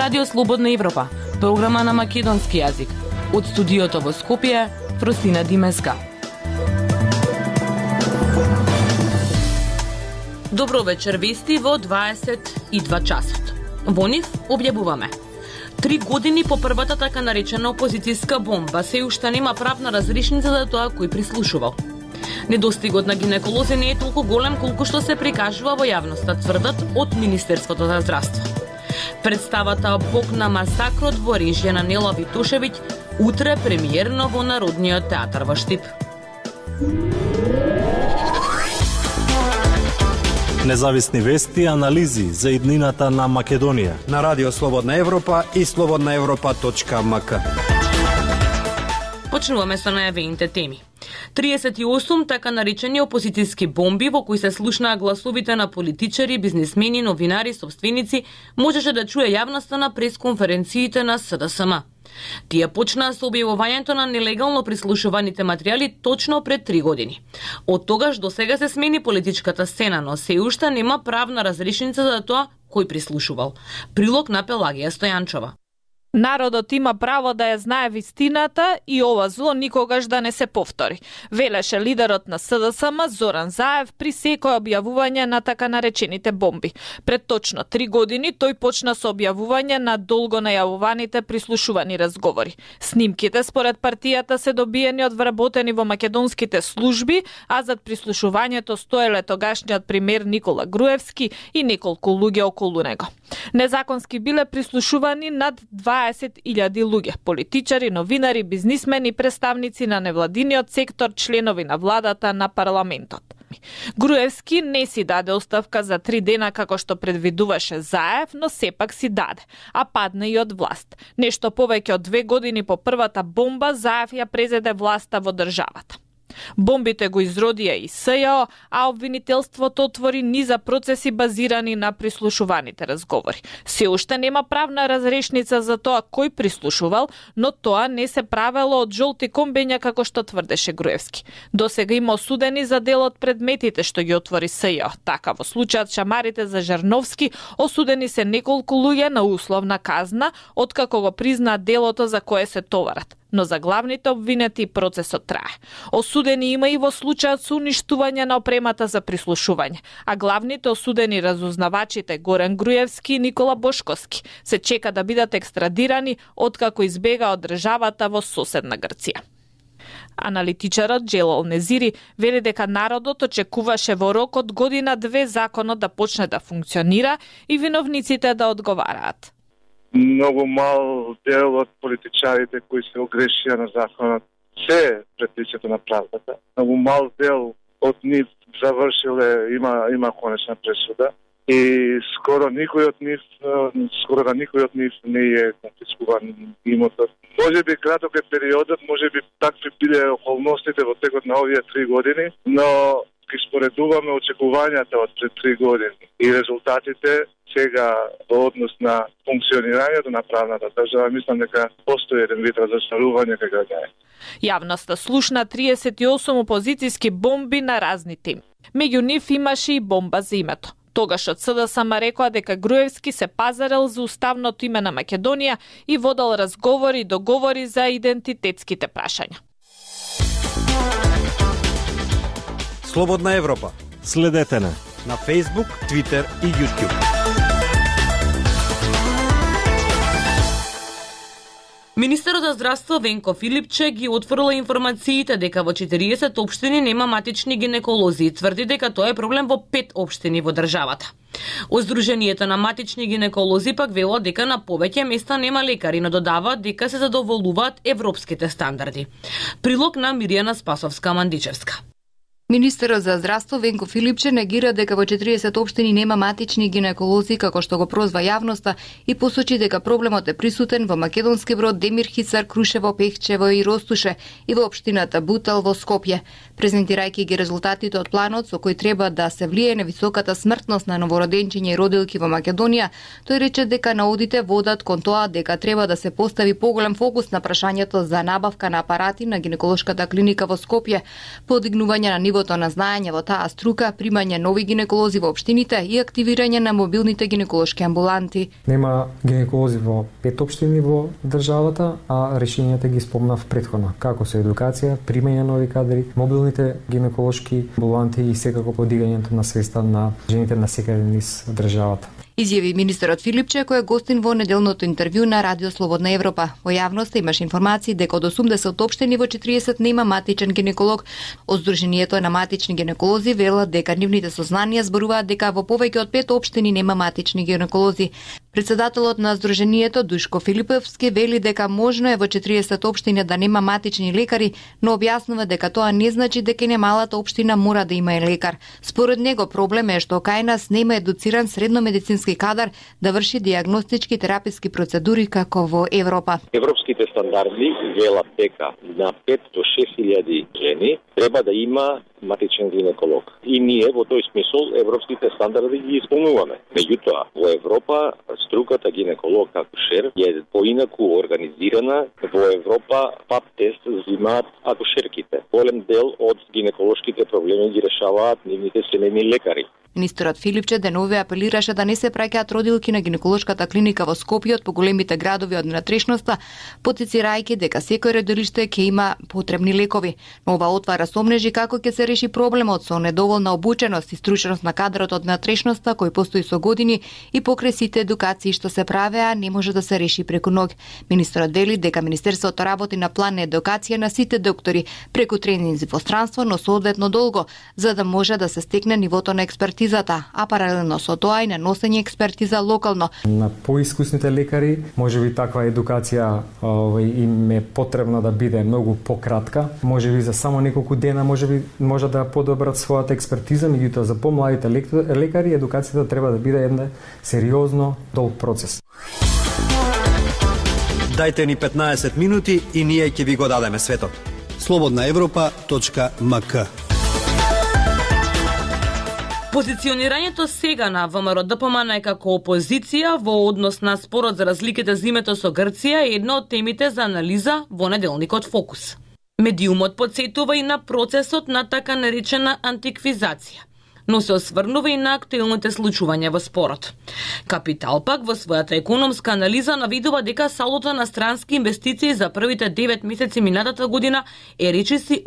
Радио Слободна Европа, програма на македонски јазик. Од студиото во Скопје, Фростина Димеска. Добро вечер, вести во 22 часот. Во нив објавуваме: 3 години по првата така наречена опозицијска бомба, се уште нема правна разрешница за тоа кој прислушувал. Недостигот на гинеколози не е толку голем колку што се прикажува во јавноста, тврдат од Министерството за здравство. Представата Бог на масакрот во режија на Нела Витошевиќ утре премиерно во Народниот театар во Штип. Независни вести и анализи за иднината на Македонија на Радио Слободна Европа и slobodnaevropa.mk. Почнуваме со најавените теми. 38 така наречени опозицијски бомби во кои се слушнаа гласовите на политичари, бизнисмени, новинари, собственици, можеше да чуе јавноста на пресконференциите на СДСМ. Тие почнаа со објавувањето на нелегално прислушуваните материјали точно пред 3 години. Од тогаш до сега се смени политичката сцена, но се уште нема правна разрешница за тоа кој прислушувал. Прилог на Пелагија Стојанчова. Народот има право да ја знае вистината и ова зло никогаш да не се повтори, велеше лидерот на СДСМ Зоран Заев при секој објавување на така наречените бомби. Пред точно 3 години тој почна со објавување на долго најавуваните прислушувани разговори. Снимките според партијата се добиени од вработени во македонските служби, а зад прислушувањето стоеле тогашниот премиер Никола Груевски и неколку луѓе околу него. Незаконски биле прислушувани над 20.000 луѓе, политичари, новинари, бизнисмени, представници на невладиниот сектор, членови на владата, на парламентот. Груевски не си даде оставка за 3 дена како што предвидуваше Заев, но сепак си даде, а падна и од власт. Нешто повеќе од 2 години по првата бомба, Заев ја презеде власта во државата. Бомбите го изродија и СЈО, а обвинителството отвори низа процеси базирани на прислушуваните разговори. Се уште нема правна разрешница за тоа кој прислушувал, но тоа не се правело од жолти комбења како што тврдеше Груевски. Досега има осудени за дел од предметите што ги отвори СЈО. Така во случајот шамарите за Жарновски осудени се неколку луѓе на условна казна, откако го признаа делото за кое се товарат. Но за главните обвинети процесот трае. Осудени има и во случајот со уништување на опремата за прислушување, а главните осудени разузнавачите Горан Груевски и Никола Бошковски се чека да бидат екстрадирани откако избега од државата во соседна Грција. Аналитичарот Джелал Незири вели дека народот очекуваше во рок од година-две законот да почне да функционира и виновниците да одговараат. Многу мал дел од политичарите кои се огрешија на законот се пред лицето на правдата. Многу мал дел од нив завршиле, има конечна пресуда и скоро на никој од нив не е конфискуван имотот. Можеби краток е периодот, можеби такви биле околностите во текот на овие 3 години, но ги споредуваме очекувањата од пред 3 години и резултатите сега во однос на функционирањето на правната држава, мислам дека постои еден вид разочарување кај граѓаните. Јавноста слушна 38 опозицијски бомби на разни теми. Меѓу нив имаше и бомба за името. Тогаш од СДСМ рекоа дека Груевски се пазарел за уставното име на Македонија и водел разговори и договори за идентитетските прашања. Слободна Европа. Следете на Facebook, Twitter и YouTube. Министерот за здравство Венко Филипче ги отворила информациите дека во 40 општини нема матични гинеколози и тврди дека тоа е проблем во 5 општини во државата.Оздруженијето на матични гинеколози пак вело дека на повеќе места нема лекари, но додаваат дека се задоволуваат европските стандарди. Прилог на Миријана Спасовска-Мандичевска. Министерот за здравство Венко Филипче негира дека во 40 општини нема матични гинеколози како што го прозва јавноста и посочи дека проблемот е присутен во Македонски Брод, Демир Хисар, Крушево, Пехчево и Ростуше и во општината Бутел во Скопје. Презентирајќи ги резултатите од планот со кој треба да се влие на високата смртност на новороденчиња и родилки во Македонија, тој рече дека наудите водат кон тоа дека треба да се постави поголем фокус на прашањето за набавка на апарати на гинеколошката клиника во Скопје, подигнување на нивото на знаење во таа струка, примање нови гинеколози во општините и активирање на мобилните гинеколошки амбуланти. Нема гинеколози во 5 општини во државата, а решенијата ги спомнав претходно, како со едукација, примање нови кадри, мобилните гинеколошки амбуланти и секако подигањето на свеста на жените на секаде низ државата. Изјави министерот Филипче, кој е гостин во неделното интервју на Радио Слободна Европа. Во јавноста имаш информации дека од 80 општини во 40 нема матичен гинеколог. Од Сдруженијето на матични гинеколози велат дека нивните сознанија зборуваат дека во повеќе од 5 општини нема матични гинеколози. Председателот на Сдруженијето Душко Филиповски вели дека можно е во 40 општини да нема матични лекари, но објаснува дека тоа не значи дека немалата општина мора да има и лекар. Според него проблем е што кај нас нема едуциран средномедицински кадар да врши дијагностички тераписки процедури како во Европа. Европските стандарди велат дека на 5 до 6.000 жени треба да има матичен гинеколог. И ние во тој смисол европските стандарди ги исполнуваме. Меѓутоа, во Европа струката гинеколог акушер е поинаку организирана. Во Европа ПАП тест взимаат акушерките. Голем дел од гинеколошките проблеми ги решаваат нивните семејни лекари. Министерот Филипче денове апелираше да не се праќаат родилки на гинеколошката клиника во Скопје од поголемите градови од внатрешноста, потицирајќи дека секој родилиште ќе има потребни лекови. Но ова отвара сомнежи како ќе се реши проблемот со недоволна обученост и стручност на кадрот од внатрешноста кој постои со години и покрај сите едукации што се правеа не може да се реши преку ног. Министерот вели дека Министерството работи на план на едукација на сите доктори преку тренинзи во странство, но соодветно долго, за да може да се стекне нивото на експертиза, а паралелно со тоа и на носење експертиза локално. На поискусните лекари, можеби таква едукација им е потребна да биде многу пократка, можеби за само неколку дена може да подобрат својата експертиза, меѓутоа за помладите лекари едукацијата треба да биде една сериозно долг процес. Дајте ни 15 минути и ние ќе ви го дадеме светот. slobodnaevropa.mk. Позиционирањето сега на ВМРО-ДПМН е како опозиција во однос на спорот за разликите за името со Грција е една од темите за анализа во неделникот Фокус. Медиумот подсетува и на процесот на така наречена антиквизација, но се осврнува и на актуелните случувања во спорот. Капитал пак во својата економска анализа навидува дека салдото на странски инвестиции за првите 9 месеци минатата година е речиси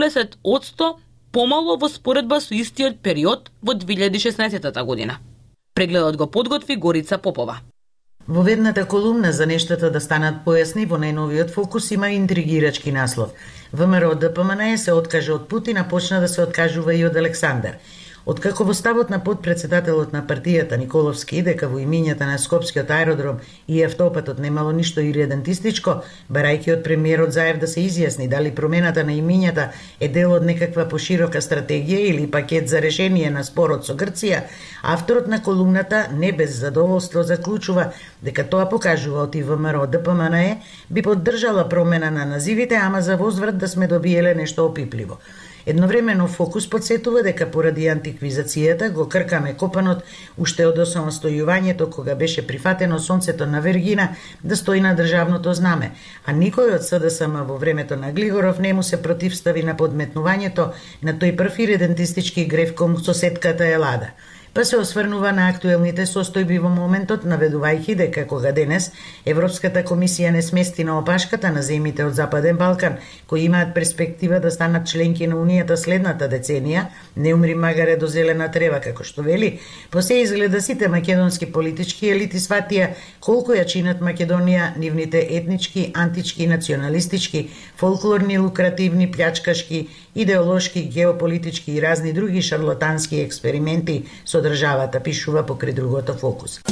80% помало во споредба со истиот период во 2016 година. Прегледот го подготви Горица Попова. Во ведната колумна за нештата да станат појасни во најновиот Фокус има интригирачки наслов. ВМРО-ДПМН се откаже од Путин, а почна да се откажува и од Александар. Откако во ставот на подпредседателот на партијата Николовски дека во имињата на Скопскиот аеродром и автопатот немало ништо иредентистичко, барајќи од премиерот Заев да се изјасни дали промената на имињата е дел од некаква поширока стратегија или пакет за решение на спорот со Грција, авторот на колумната не без задоволство заклучува дека тоа покажува од ВМРО-ДПМН би поддржала промена на називите, ама за возврат да сме добиеле нешто опипливо. Едновремено Фокус подсетува дека поради антиквизацијата го кркаме копанот уште од осамостојувањето кога беше прифатено сонцето на Вергина да стои на државното знаме, а никој од СДСМ во времето на Глигоров не му се противстави на подметнувањето на тој прв иредентистички греф кон соседката Елада. Па се осврнува на актуелните состојби во моментот, наведувајќи дека кога денес Европската комисија не смести на опашката на земјите од Западен Балкан, кои имаат перспектива да станат членки на Унијата следната деценија, не умри магаре до зелена трева, како што вели, по се изгледа сите македонски политички елити сватија колку ја чинат Македонија нивните етнички, антички, националистички, фолклорни, лукративни, плячкашки, идеолошки, геополитички и разни други шарлатански експерименти со државата, пишува покрај другото Фокус.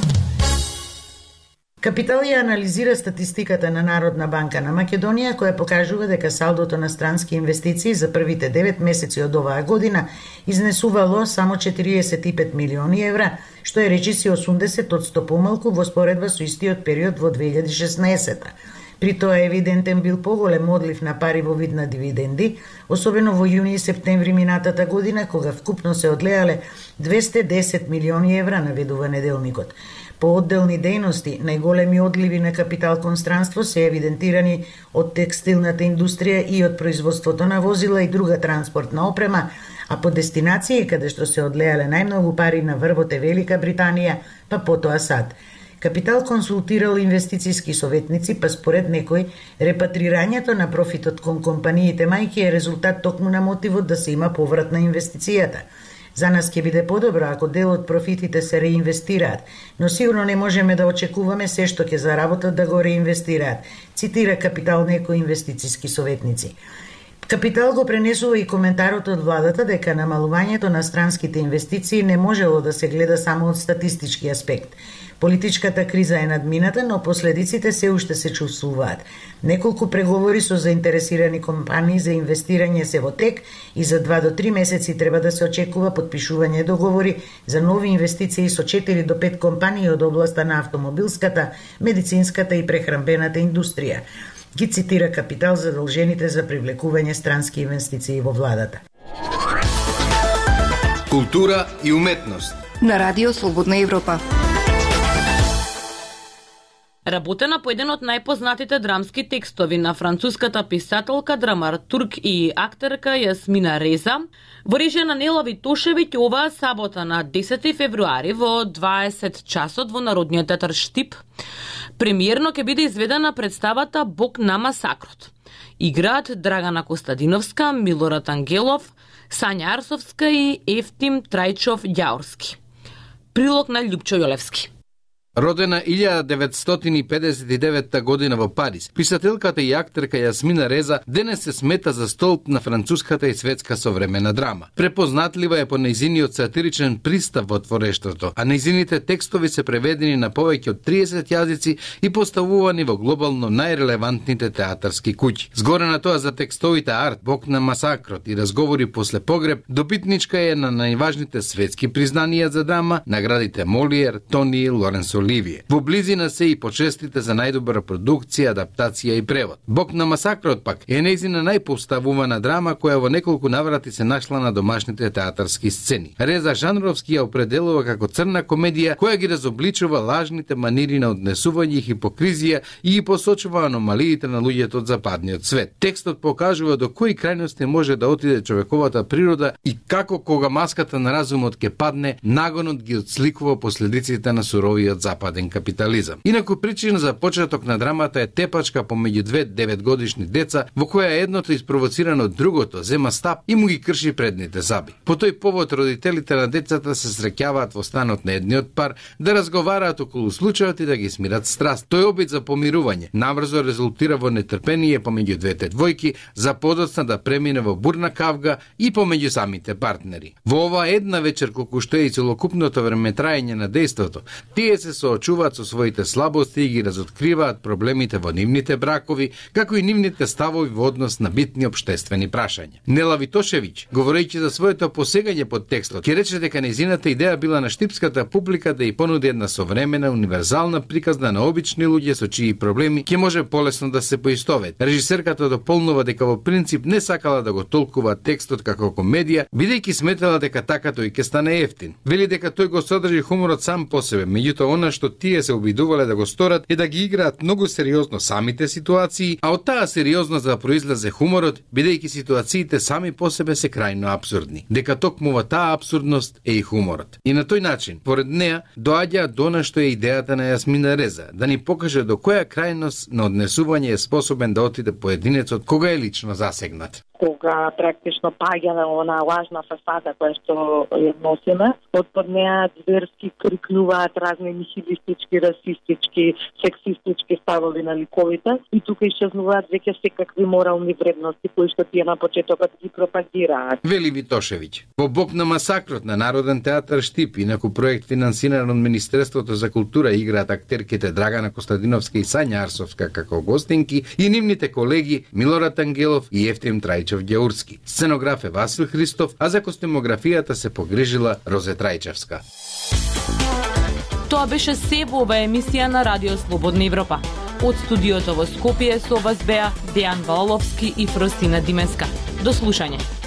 Капитал ја анализира статистиката на Народна банка на Македонија, која покажува дека салдото на странски инвестиции за првите 9 месеци од оваа година изнесувало само 45 милиони евра, што е речиси 80% помалку во споредба со истиот период во 2016. При тоа евидентен бил поголем одлив на пари во вид на дивиденди, особено во јуни и септември минатата година, кога вкупно се одлеале 210 милиони евра, наведува неделникот. По одделни дејности, најголеми одливи на капитал кон странство се евидентирани од текстилната индустрија и од производството на возила и друга транспортна опрема, а по дестинации каде што се одлеале најмногу пари на врвот е Велика Британија, па потоа САД. Капитал консултирал инвестицијски советници, па според некои, репатрирањето на профитот кон компаниите мајки е резултат токму на мотивот да се има поврат на инвестицијата. За нас ќе биде подобро ако дел од профитите се реинвестираат, но сигурно не можеме да очекуваме се што ќе заработат да го реинвестираат, цитира Капитал некои инвестицијски советници. Капитал го пренесува и коментарот од владата дека намалувањето на странските инвестиции не можело да се гледа само од статистички аспект. Политичката криза е надмината, но последиците се уште се чувствуваат. Неколку преговори со заинтересирани компании за инвестирање се во тек и за 2 до 3 месеци треба да се очекува подпишување договори за нови инвестиции со 4 до 5 компании од областа на автомобилската, медицинската и прехранбената индустрија. Ги цитира Капитал задолжените за привлекување странски инвестиции во владата. Култура и уметност на Радио Слободна Европа. Работена по еден од најпознатите драмски текстови на француската писателка, драматург и актерка Јасмина Реза, во режија на Нела Витошевиќ оваа сабота на 10 февруари во 20 часот во Народниот театар Штип, премиерно ќе биде изведена представата Бог на масакрот. Играат Драгана Костадиновска, Милорад Ангелов, Сања Арсовска и Ефтим Трајчов-Ѓаурски. Прилог на Љупчо Јолевски. Родена 1959 година во Париз, писателката и актерка Јасмина Реза денес се смета за столб на француската и светска современа драма. Препознатлива е по нејзиниот сатиричен пристав во творештвото, а нејзините текстови се преведени на повеќе од 30 јазици и поставувани во глобално најрелевантните театарски куќи. Згоре на тоа за текстовите арт, Бог на масакрот и разговори после погреб, добитничка е на најважните светски признанија за драма, наградите Молиер, Тони, Лоренс Оливие. Во близина се и почестите за најдобра продукција, адаптација и превод. Бог на масакрот пак е нејзина најпоставувана драма која во неколку наврати се нашла на домашните театарски сцени. Реза жанровски ја определува како црна комедија која ги разобличува лажните манири на однесување и хипокризија и ги посочува аномалиите на луѓето од западниот свет. Текстот покажува до кои крајности може да отиде човековата природа и како кога маската на разумот ќе падне, нагонот ги отсликува последиците на суровиот западен капитализам. Инаку причина за почеток на драмата е тепачка помеѓу две 9-годишни деца, во која едното испровоцирано од другото зема стап и му ги крши предните заби. По тој повод родителите на децата се среќаваат во станот на едниот пар да разговараат околу случајот и да ги смират страст. Тој обид за помирување набрзо резултира во нетрпение помеѓу двете двојки за подоцна да премине во бурна кавга и помеѓу самите партнери. Во оваа една вечер колку што е и целокупното време траење на дејството, тие се соочуваат со своите слабости и ги разоткриваат проблемите во нивните бракови, како и нивните ставови во однос на битни општествени прашања. Нела Витошевиќ, говорејќи за своето посегање под текстот, ќе рече дека нејзината идеја била на штипската публика да ја понуди една современа, универзална приказна на обични луѓе со чии проблеми ќе може полесно да се поистовет. Режисерката дополнува дека во принцип не сакала да го толкува текстот како комедија, бидејќи сметала дека така тој ќе стане ефтин. Вели дека тој го содржи хуморот сам по себе, меѓутоа она што тие се обидувале да го сторат е да ги играат многу сериозно самите ситуации, а од таа сериозност да произлезе хуморот, бидејќи ситуациите сами по себе се крајно апсурдни. Дека токму во таа апсурдност е и хуморот. И на тој начин, поред неа, доаѓа до она што е идејата на Јасмина Реза, да ни покаже до која крајност на однесување е способен да отиде поединецот кога е лично засегнат. Кога практично паѓа на она лажна фасада која што ја носиме, од неа зверски крикнуваат разни нихилистички, расистички, сексистички ставови на ликовите и тука исчезнуваат веќе секакви морални вредности кои што тие на почетокот ги пропагираат. Вели Витошевиќ. Во Бог на масакрот на Народен театар Штип, инаку проект финансиран од Министерството за култура, играат актерките Драгана Костадиновска и Сања Арсовска како гостинки и нивните колеги Милорад Ангелов и Ефтим Трајчов-Ѓаурски. Сценограф е Васил Христов, а за костюмографијата се погрижила Розе Трајчевска. Тоа беше се во оваа емисија на Радио Слободна Европа. Од студиото во Скопје со вас беа Дејан Валовски и Фростина Димеска. До слушање.